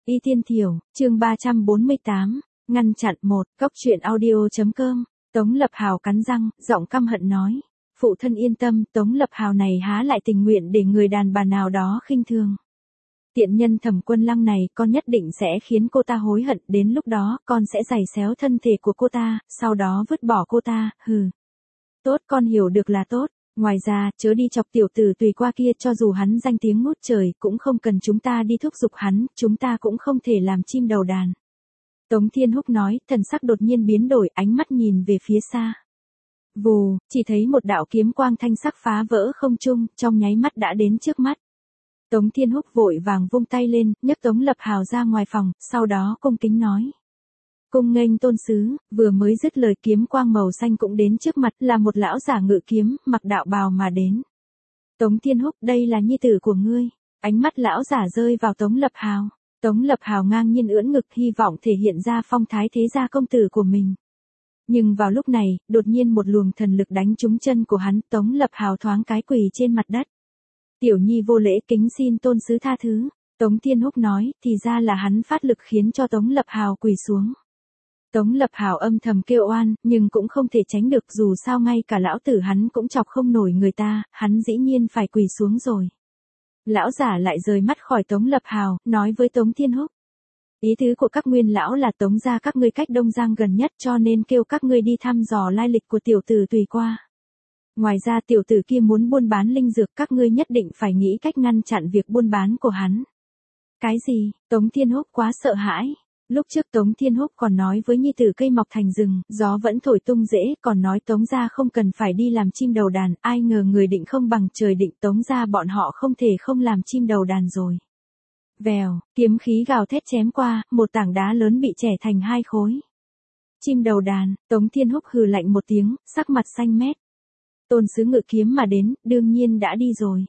Y Tiên Thiểu, chương 348, ngăn chặn 1, Cóc truyện audio.com, Tống Lập Hào cắn răng, giọng căm hận nói. Phụ thân yên tâm, Tống Lập Hào này há lại tình nguyện để người đàn bà nào đó khinh thường. Tiện nhân Thẩm Quân Lăng này, con nhất định sẽ khiến cô ta hối hận, đến lúc đó, con sẽ giày xéo thân thể của cô ta, sau đó vứt bỏ cô ta, hừ. Tốt, con hiểu được là tốt. Ngoài ra, chớ đi chọc tiểu tử Tùy Qua kia, cho dù hắn danh tiếng ngút trời, cũng không cần chúng ta đi thúc giục hắn, chúng ta cũng không thể làm chim đầu đàn. Tống Thiên Húc nói, thần sắc đột nhiên biến đổi, ánh mắt nhìn về phía xa. Vù, chỉ thấy một đạo kiếm quang thanh sắc phá vỡ không trung, trong nháy mắt đã đến trước mắt. Tống Thiên Húc vội vàng vung tay lên, nhấc Tống Lập Hào ra ngoài phòng, sau đó cung kính nói. Cung nghênh tôn sứ, vừa mới dứt lời kiếm quang màu xanh cũng đến trước mặt, là một lão giả ngự kiếm, mặc đạo bào mà đến. Tống Thiên Húc, đây là nhi tử của ngươi. Ánh mắt lão giả rơi vào Tống Lập Hào. Tống Lập Hào ngang nhiên ưỡn ngực, hy vọng thể hiện ra phong thái thế gia công tử của mình. Nhưng vào lúc này, đột nhiên một luồng thần lực đánh trúng chân của hắn, Tống Lập Hào thoáng cái quỳ trên mặt đất. Tiểu nhi vô lễ, kính xin tôn sứ tha thứ. Tống Thiên Húc nói, thì ra là hắn phát lực khiến cho Tống Lập Hào quỳ xuống. Tống Lập Hào âm thầm kêu oan, nhưng cũng không thể tránh được, dù sao ngay cả lão tử hắn cũng chọc không nổi người ta, hắn dĩ nhiên phải quỳ xuống rồi. Lão giả lại rời mắt khỏi Tống Lập Hào, nói với Tống Thiên Húc. Ý tứ của các nguyên lão là Tống gia các ngươi cách Đông Giang gần nhất, cho nên kêu các ngươi đi thăm dò lai lịch của tiểu tử Tùy Qua. Ngoài ra tiểu tử kia muốn buôn bán linh dược, các ngươi nhất định phải nghĩ cách ngăn chặn việc buôn bán của hắn. Cái gì? Tống Thiên Húc quá sợ hãi. Lúc trước Tống Thiên Húc còn nói với nhi tử cây mọc thành rừng, gió vẫn thổi tung rễ, còn nói Tống gia không cần phải đi làm chim đầu đàn, ai ngờ người định không bằng trời định, Tống gia bọn họ không thể không làm chim đầu đàn rồi. Vèo, kiếm khí gào thét chém qua, một tảng đá lớn bị chẻ thành hai khối. Chim đầu đàn, Tống Thiên Húc hừ lạnh một tiếng, sắc mặt xanh mét. Tôn sứ ngự kiếm mà đến, đương nhiên đã đi rồi.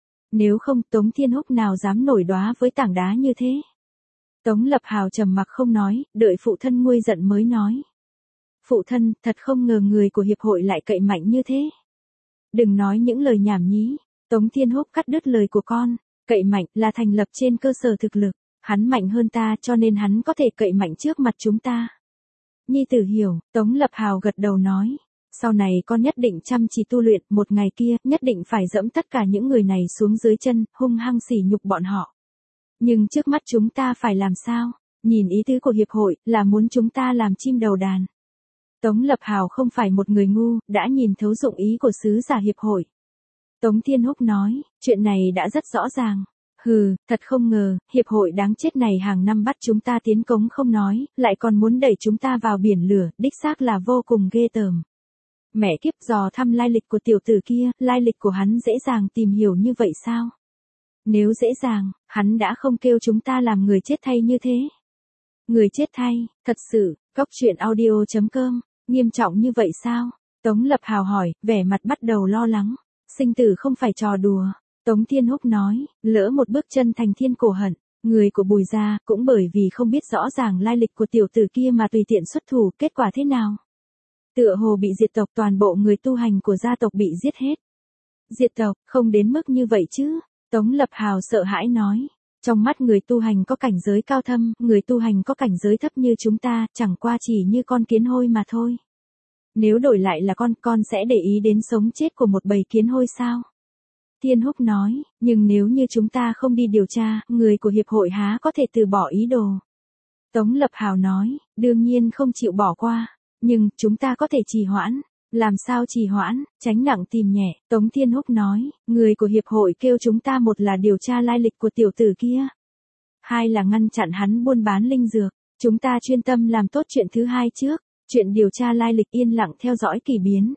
Nếu không, Tống Thiên Húc nào dám nổi đoá với tảng đá như thế. Tống Lập Hào trầm mặc không nói, đợi phụ thân nguôi giận mới nói. Phụ thân, thật không ngờ người của hiệp hội lại cậy mạnh như thế. Đừng nói những lời nhảm nhí. Tống Thiên Húc cắt đứt lời của con. Cậy mạnh là thành lập trên cơ sở thực lực. Hắn mạnh hơn ta cho nên hắn có thể cậy mạnh trước mặt chúng ta. Nhi tử hiểu, Tống Lập Hào gật đầu nói. Sau này con nhất định chăm chỉ tu luyện, một ngày kia, nhất định phải dẫm tất cả những người này xuống dưới chân, hung hăng sỉ nhục bọn họ. Nhưng trước mắt chúng ta phải làm sao? Nhìn ý tứ của hiệp hội, là muốn chúng ta làm chim đầu đàn. Tống Lập Hào không phải một người ngu, đã nhìn thấu dụng ý của sứ giả hiệp hội. Tống Thiên Húc nói, chuyện này đã rất rõ ràng. Hừ, thật không ngờ, hiệp hội đáng chết này hàng năm bắt chúng ta tiến cống không nói, lại còn muốn đẩy chúng ta vào biển lửa, đích xác là vô cùng ghê tởm. Mẹ kiếp, dò thăm lai lịch của tiểu tử kia, lai lịch của hắn dễ dàng tìm hiểu như vậy sao? Nếu dễ dàng, hắn đã không kêu chúng ta làm người chết thay như thế. Người chết thay, thật sự, Cóc truyện audio.com, nghiêm trọng như vậy sao? Tống Lập Hào hỏi, vẻ mặt bắt đầu lo lắng. Sinh tử không phải trò đùa. Tống Thiên Húc nói, lỡ một bước chân thành thiên cổ hận, người của Bùi gia, cũng bởi vì không biết rõ ràng lai lịch của tiểu tử kia mà tùy tiện xuất thủ, kết quả thế nào? Tựa hồ bị diệt tộc, toàn bộ người tu hành của gia tộc bị giết hết. Diệt tộc, không đến mức như vậy chứ? Tống Lập Hào sợ hãi nói. Trong mắt người tu hành có cảnh giới cao thâm, người tu hành có cảnh giới thấp như chúng ta, chẳng qua chỉ như con kiến hôi mà thôi. Nếu đổi lại là con sẽ để ý đến sống chết của một bầy kiến hôi sao? Thiên Húc nói, nhưng nếu như chúng ta không đi điều tra, người của hiệp hội há có thể từ bỏ ý đồ. Tống Lập Hào nói, đương nhiên không chịu bỏ qua, nhưng chúng ta có thể trì hoãn. Làm sao trì hoãn, tránh nặng tìm nhẹ, Tống Thiên Húc nói, người của hiệp hội kêu chúng ta một là điều tra lai lịch của tiểu tử kia. Hai là ngăn chặn hắn buôn bán linh dược, chúng ta chuyên tâm làm tốt chuyện thứ hai trước, chuyện điều tra lai lịch yên lặng theo dõi kỳ biến.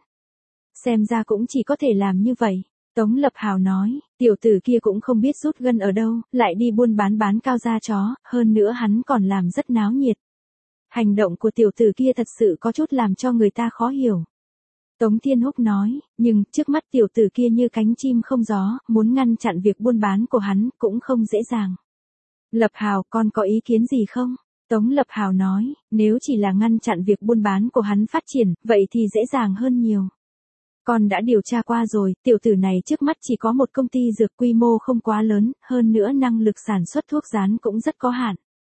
Xem ra cũng chỉ có thể làm như vậy. Tống Lập Hào nói, tiểu tử kia cũng không biết rút gân ở đâu, lại đi buôn bán cao da chó, hơn nữa hắn còn làm rất náo nhiệt. Hành động của tiểu tử kia thật sự có chút làm cho người ta khó hiểu. Tống Thiên Húc nói, nhưng trước mắt tiểu tử kia như cánh chim không gió, muốn ngăn chặn việc buôn bán của hắn cũng không dễ dàng. Lập Hào, con có ý kiến gì không? Tống Lập Hào nói, nếu chỉ là ngăn chặn việc buôn bán của hắn phát triển, vậy thì dễ dàng hơn nhiều. Con đã điều tra qua rồi, tiểu tử này trước mắt chỉ có một công ty dược quy mô không quá lớn, hơn nữa năng lực sản xuất thuốc rán cũng rất có hạn.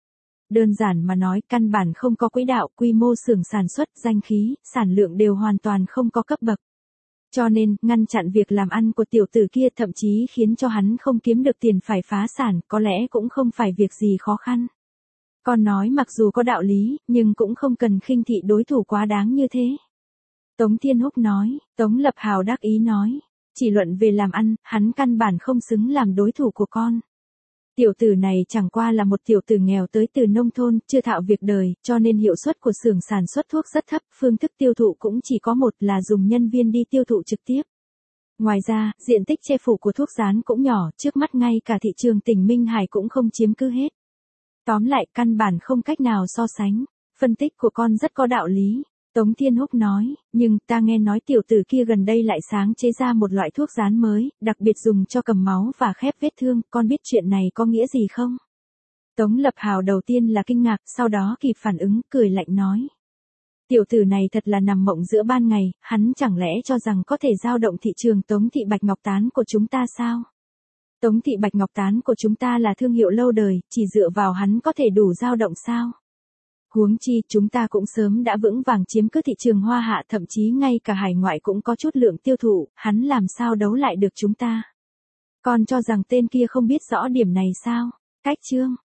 Đơn giản mà nói, căn bản không có quỹ đạo, quy mô xưởng sản xuất, danh khí, sản lượng đều hoàn toàn không có cấp bậc. Cho nên, ngăn chặn việc làm ăn của tiểu tử kia thậm chí khiến cho hắn không kiếm được tiền phải phá sản, có lẽ cũng không phải việc gì khó khăn. Con nói mặc dù có đạo lý, nhưng cũng không cần khinh thị đối thủ quá đáng như thế. Tống Thiên Húc nói, Tống Lập Hào đắc ý nói, chỉ luận về làm ăn, hắn căn bản không xứng làm đối thủ của con. Tiểu tử này chẳng qua là một tiểu tử nghèo tới từ nông thôn, chưa thạo việc đời, cho nên hiệu suất của xưởng sản xuất thuốc rất thấp, phương thức tiêu thụ cũng chỉ có một là dùng nhân viên đi tiêu thụ trực tiếp. Ngoài ra, diện tích che phủ của thuốc rán cũng nhỏ, trước mắt ngay cả thị trường tỉnh Minh Hải cũng không chiếm cứ hết. Tóm lại, căn bản không cách nào so sánh. Phân tích của con rất có đạo lý. Tống Thiên Húc nói, nhưng ta nghe nói tiểu tử kia gần đây lại sáng chế ra một loại thuốc rán mới, đặc biệt dùng cho cầm máu và khép vết thương, con biết chuyện này có nghĩa gì không? Tống Lập Hào đầu tiên là kinh ngạc, sau đó kịp phản ứng, cười lạnh nói. Tiểu tử này thật là nằm mộng giữa ban ngày, hắn chẳng lẽ cho rằng có thể giao động thị trường Tống thị Bạch Ngọc Tán của chúng ta sao? Tống thị Bạch Ngọc Tán của chúng ta là thương hiệu lâu đời, chỉ dựa vào hắn có thể đủ giao động sao? Huống chi, chúng ta cũng sớm đã vững vàng chiếm cứ thị trường Hoa Hạ, thậm chí ngay cả hải ngoại cũng có chút lượng tiêu thụ, hắn làm sao đấu lại được chúng ta? Con cho rằng tên kia không biết rõ điểm này sao? Cách chương